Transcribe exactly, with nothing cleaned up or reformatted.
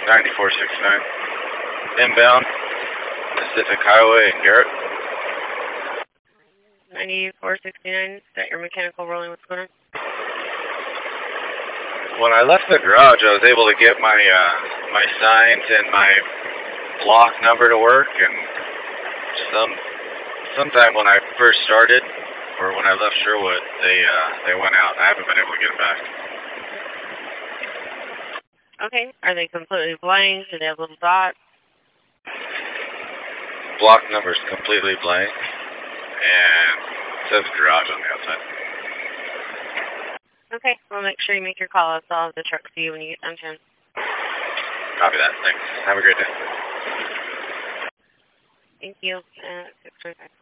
ninety-four sixty-nine. Inbound, Pacific Highway in Garrett. ninety-four sixty-nine, is that your mechanical rolling? What's going on? When I left the garage, I was able to get my uh, my signs and my block number to work, and some sometime when I first started, or when I left Sherwood, they uh, they went out. I haven't been able to get them back. Okay. Are they completely blank? Do they have little dots? Block number's completely blank, and it says garage on the outside. Okay, well, make sure you make your call. I'll have the truck see you when you get downtown. Copy that. Thanks. Have a great day. Thank you. Uh, six twenty-five.